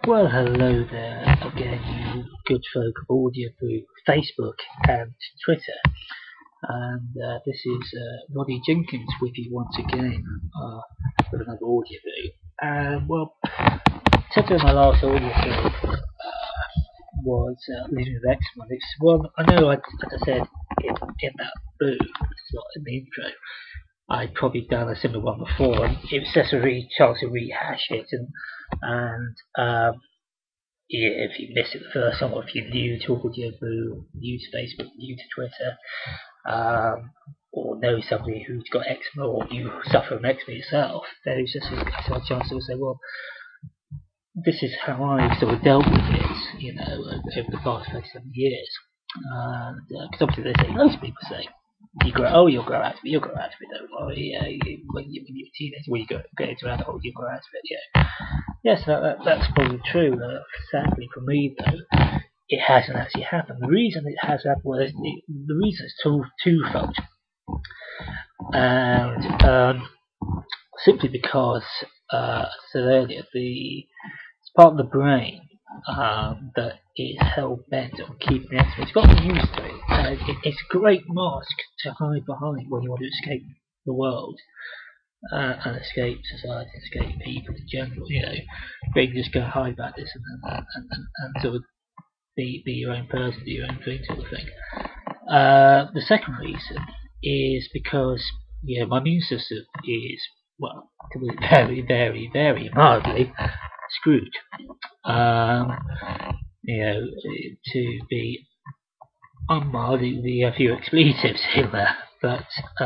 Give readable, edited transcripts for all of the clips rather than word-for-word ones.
Well, hello there again, you good folk of audio through Facebook and Twitter. And this is Roddy Jenkins with you once again with another audio video. Well, title of my last audio video was Living with Eczema. It's one I know, as I said in that blue slot in the intro, I'd probably done a similar one before, and it was just a chance to rehash it and yeah, if you missed it the first time, or if you're new to Audio Boo, new to Facebook, new to Twitter, or know somebody who's got eczema, or you suffer from eczema yourself, there's just a chance to say, well, this is how I sort of dealt with it, you know, over the past 37 years. Because obviously they say, most people say, you'll grow out of it, don't worry, when you're a teenager, when you get into adulthood, you'll grow out of it, yeah. Yes, that's probably true. Sadly for me, though, it hasn't actually happened. The reason it has happened was the reason is twofold, and simply because, as I said earlier, it's part of the brain that is hell bent on keeping eczema. It's got used to it. It's a great mask to hide behind when you want to escape the world. And escape society, escape people in general, you know, you can just go hide about this and sort of be your own person, do your own thing, sort of thing. The second reason is because, yeah, my immune system is, well, to be very, very, very mildly screwed. You know, to be unmild, it would be a few expletives in there, but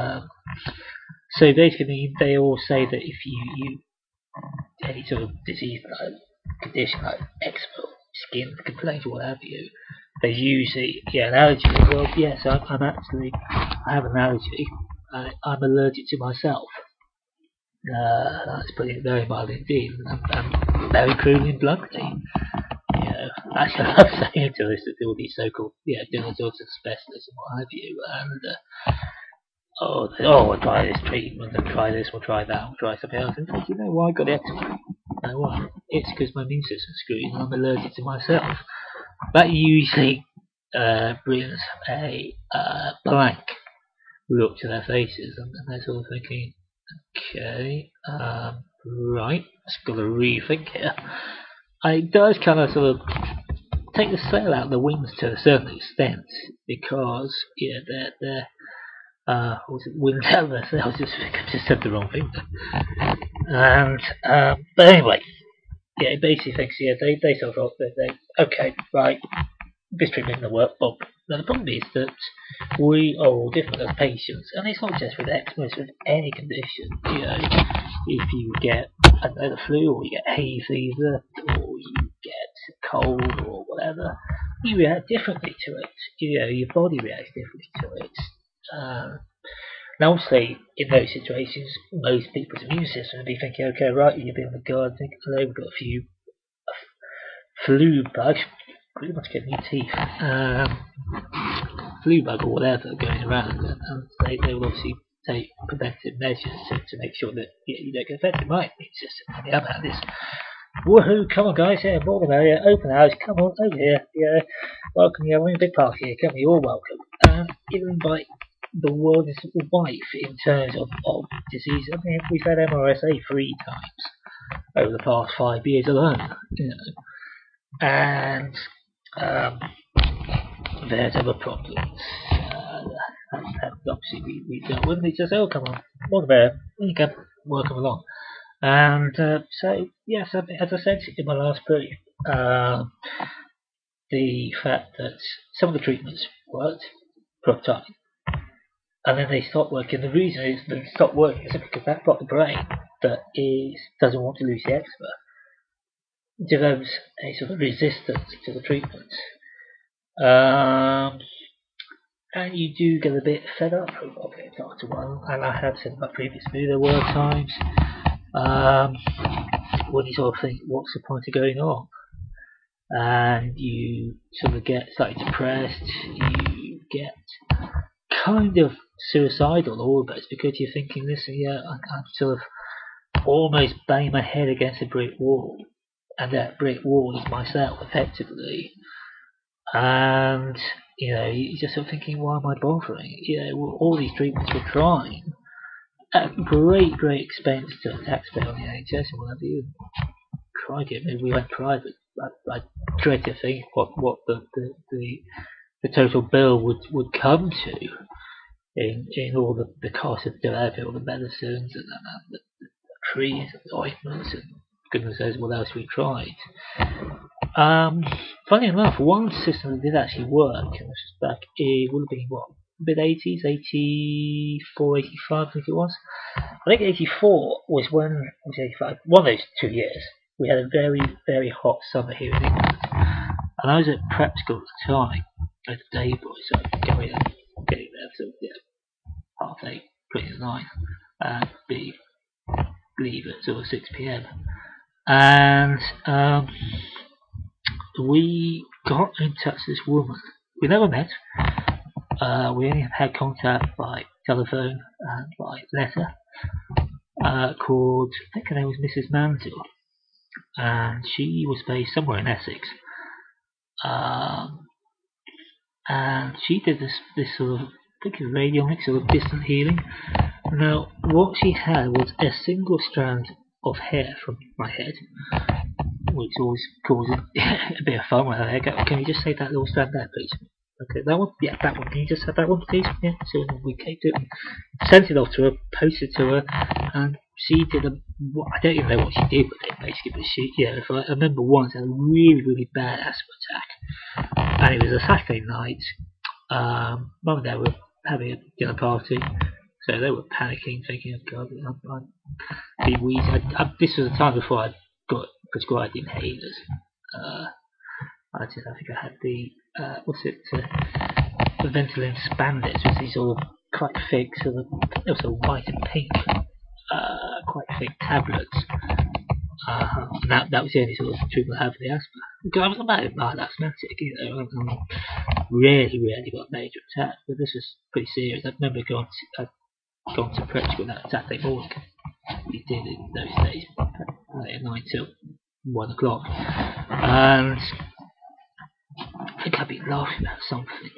so basically, they all say that if you any sort of disease, like condition like eczema, skin complaints, or what have you, they usually an allergy. Well, yes, I have an allergy. I'm allergic to myself. That's putting it very mildly indeed, and very crudely and bluntly. You know, actually, I love saying to this that all these so-called dermatologists and specialists and what have you, and we'll try this treatment, and try this, we'll try that, we'll try something else. And you know why I got eczema? You know why? It's because my immune system's screwed and I'm allergic to myself. That usually brings a blank look to their faces, and they're sort of thinking, okay, right, just got to rethink here. It does kind of sort of take the sail out of the wings to a certain extent, because they're was it wind out themselves? I just said the wrong thing. And but anyway, yeah, it basically thinks, they sort of they okay, right, this treatment doesn't work. But the problem is that we are all different as patients, and it's not just with eczema, it's with any condition. You know, if you get the flu, or you get hay fever, or you get cold, or whatever, you react differently to it. You know, your body reacts differently to it. Now, obviously, in those situations, most people's immune system would be thinking, okay, right, you've been on the guard, think, hello, we've got a few flu bug, pretty much getting your teeth, flu bug or whatever going around, and they will obviously take preventive measures to make sure that you don't get affected. Right, it's just, on the other hand, this, woohoo, come on guys, yeah, more than area, open house, come on, over here, yeah, welcome, yeah, we're in a big party here, come on, you're all welcome. Even by the world is rife in terms of disease. I mean, we've had MRSA 3 times over the past 5 years alone, you know, and there's other problems that obviously we dealt with, and it's just, oh, come on, more there, you can welcome along. And so, yes, as I said in my last brief, the fact that some of the treatments worked for a time, and then they stop working. The reason is they stop working is because that part of the brain that doesn't want to lose the eczema develops a sort of resistance to the treatment, and you do get a bit fed up of it after a while. And I have said in my previous video, there were times when you sort of think, what's the point of going on? And you sort of get slightly depressed, you get kind of suicidal almost, because you're thinking, listen, yeah, I'm sort of almost banging my head against a brick wall, and that brick wall is myself, effectively. And you're just sort of thinking, why am I bothering? All these treatments we're trying at great expense to the taxpayer on the NHS and whatever you crikey, maybe we went private. I dread to think what the total bill would come to in all the cost of developing all the medicines and the trees and the ointments and goodness knows what else we tried. Funny enough, one system that did actually work, and this was back it would have been mid-80s, 84, 85, I think it was. I think 84 was when, was 85, one of those 2 years, we had a very, very hot summer here in England. And I was at prep school at the time, as a day boy, so getting there till 8:30, 9, and leave at sort of 6 PM. And we got in touch with this woman. We never met. We only had contact by telephone and by letter. Called, I think her name was Mrs. Mansell, and she was based somewhere in Essex. And she did this sort of, I think it's radionic, sort of distant healing. Now, what she had was a single strand of hair from my head, which always causes a bit of fun when I go, can you just save that little strand there, please? Okay, that one? Yeah, that one. Can you just have that one, please? Yeah, so we kept it and sent it off to her, posted to her, and she did I don't even know what she did with it, basically, but she, if I remember once, I had a really, really bad asthma attack, and it was a Saturday night. Mum and Dad were having a dinner party, so they were panicking, thinking, oh God, I'd be wheezing. This was the time before I got prescribed inhalers. I think I had the the Ventolin Spandex, which is these sort of quite thick, sort of also white and pink, quite thick tablets. That was the only sort of treatment I had for the asthma. Because I was not a mild asthmatic, I rarely got major attacks, but this was pretty serious. I remember I'd gone to prep school that Saturday morning. We did in those days, at 9 till 1 o'clock, and I think I'd been laughing about something,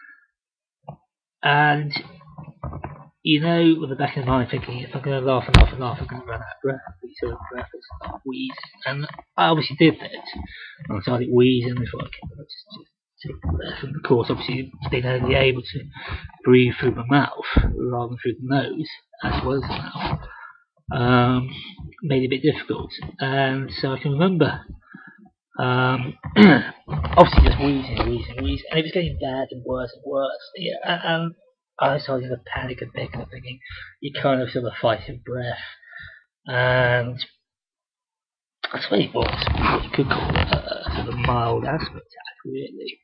and with the back of my mind thinking, if I'm going to laugh and laugh and laugh, I'm going to run out of breath, be sort of breathless, start wheezing, and I obviously did that, and I started wheezing before I came out, just take a breath, and of course obviously being only able to breathe through my mouth rather than through the nose, as well as the mouth, made it a bit difficult, and so I can remember obviously just wheezing, and it was getting bad and worse, and I started to panic a bit, thinking you kind of sort of fighting breath, and that's what it was, what you could call a sort of mild asthma attack, really.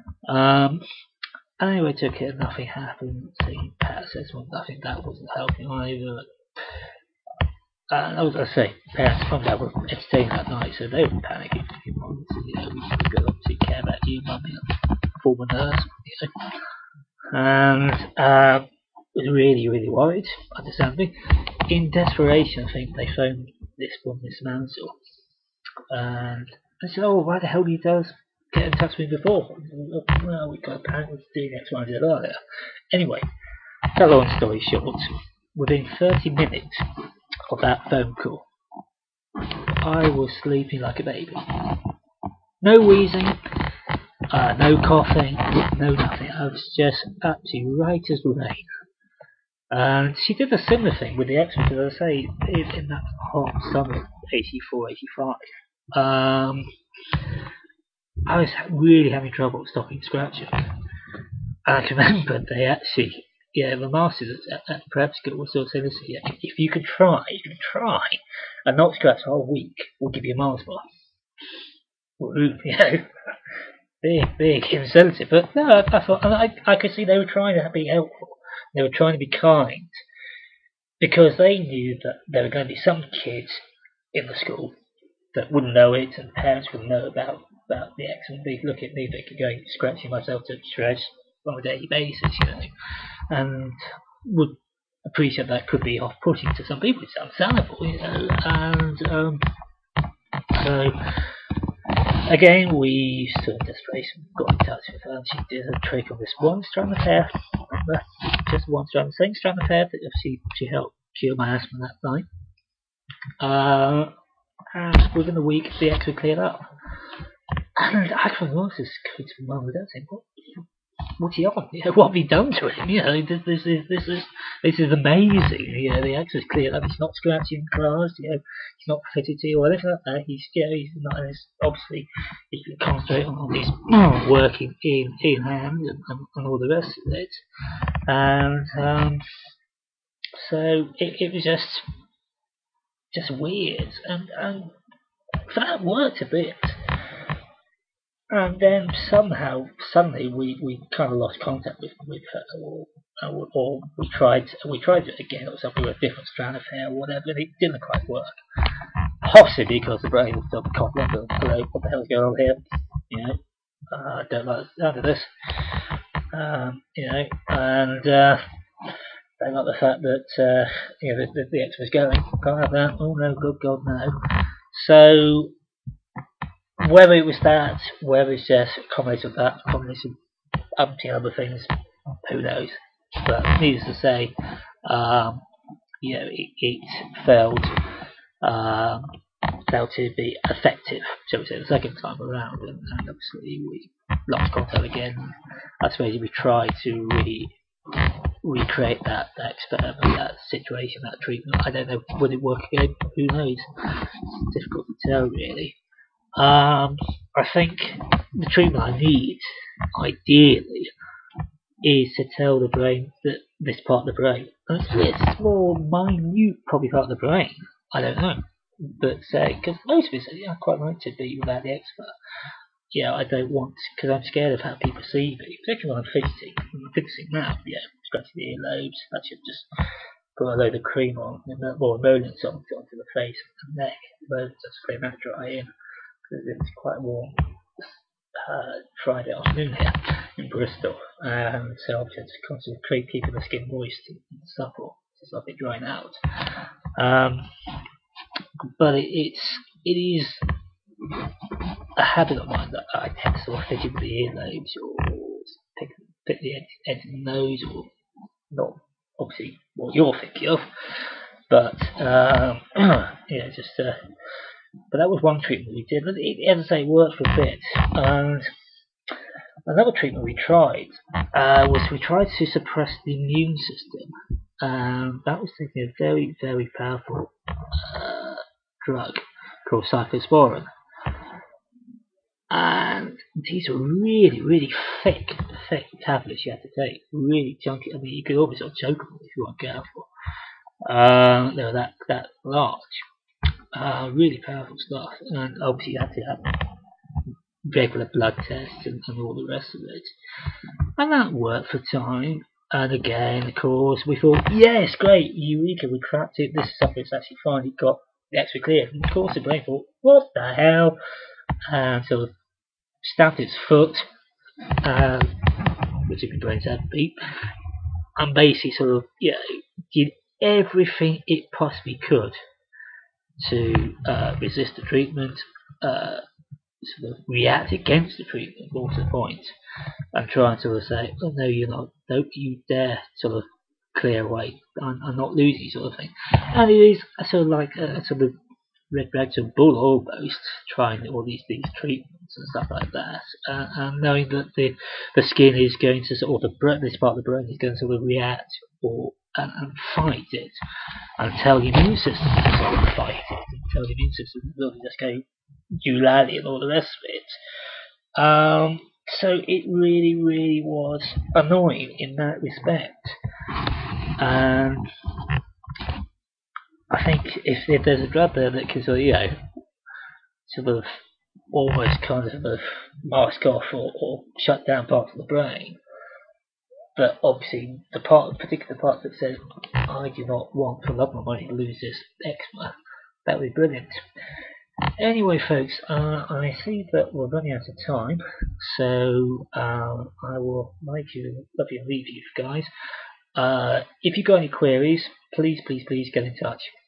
Anyway, took it, nothing happened, taking paracetamol, nothing, that wasn't helping either. And I say, parents from that were entertaining that night, so they were panicking. We could obviously care about you, mummy, former nurse, and was really, really worried, understandably. In desperation, I think they phoned this woman, Miss Mansell, and they said, "Oh, why the hell did you tell us get in touch with me before?" Well, we got a panic, was doing X, Y, Z earlier. Anyway, cut a long story short, within 30 minutes of that phone call, I was sleeping like a baby. No wheezing, no coughing, no nothing. I was just absolutely right as rain. And she did a similar thing with the X-rays, as I say, in that hot summer, 84, 85. I was really having trouble stopping scratching. And I can remember they actually, the masters at prep school were sort of saying, listen, if you can try and not scratch for a whole week, we'll give you a Mars bar. Big incentive. But no, I thought, and I could see they were trying to be helpful. They were trying to be kind, because they knew that there were going to be some kids in the school that wouldn't know it, and parents wouldn't know about the X, and they'd look at me thinking, going scratching myself to shreds on a daily basis, and would appreciate that could be off-putting to some people. It's understandable, and So again, we stood in desperation, got in touch with her, and she did a trick on this one strand of hair. Remember, just one strand, the same strand of hair that she helped cure my asthma that night. And within a week, the X would clear up. And I was just going to my mum and dad saying, "What's he on? What have you done to him? This is amazing. The X was cleared up. He's not scratching class. He's not fidgety or anything like that. He's not. Obviously, he can concentrate on his working in hand and all the rest of it. And so it was just weird, and that worked a bit. And then somehow, suddenly, we kind of lost contact with her, or we tried it again, or something with a different strand of hair, or whatever, and it didn't quite work. Possibly because the brain was still caught up and what the hell's going on here? I don't like the sound of this. And don't like the fact that the X was going. Can't have that. Oh no, good God, no. So whether it was that, whether it's just a combination of that, a combination of umpteen other things, who knows? But needless to say, it failed to be effective, shall we say, the second time around, and obviously we lost contact again. I suppose we tried to recreate that experiment, that situation, that treatment. I don't know, would it work again? Who knows? It's difficult to tell, really. I think the treatment I need, ideally, is to tell the brain that this part of the brain, and it's a small, minute, probably part of the brain, I don't know, but because most of it say, I quite like to be without the expert. I don't want, because I'm scared of how people see me, particularly when I'm fidgeting. I'm fidgeting now, scratching the earlobes. I should just put a load of cream on, or emollients onto the face and neck. Emollients just clean that dry in, because it's quite warm. Friday afternoon here in Bristol, and so I'm just constantly keeping the skin moist and supple to stop it drying out. But it is a habit of mine that I tend to sort of fidget with the earlobes, or pick the edge of the nose, or not obviously what you're thinking of, but but that was one treatment we did, and as I say, it worked for a bit. And another treatment we tried was we tried to suppress the immune system. That was taking a very, very powerful drug called cyclosporin. And these were really, really thick tablets you had to take. Really chunky. I mean, you could almost sort of choke them if you weren't careful. They were that large. Really powerful stuff. And obviously you had to have regular blood tests and all the rest of it. And that worked for time. And again, of course, we thought, yes, great, eureka, we cracked it. This is something that's actually finally got the X-ray cleared. And of course, the brain thought, what the hell? And sort of stamped its foot, which if your brain said beep, and basically sort of did everything it possibly could to resist the treatment, sort of react against the treatment, more to the point, and try and sort of say, oh no, you're not, don't you dare sort of clear away, I'm not losing, sort of thing. And it is sort of like a sort of red rag to bull almost, trying all these treatments and stuff like that, and knowing that the skin is going to sort of, this part of the brain is going to sort of react and fight it, and tell the immune system to sort of fight it, and tell the immune system to really just go doolally and all the rest of it. So it really, really was annoying in that respect. And I think if there's a drug there that can sort of almost kind of mask off or shut down parts of the brain, but obviously the particular part that says, I do not want for love of my money to lose this eczema, that would be brilliant. Anyway, folks, I see that we're running out of time, so I will love you and leave you guys. If you've got any queries, please get in touch.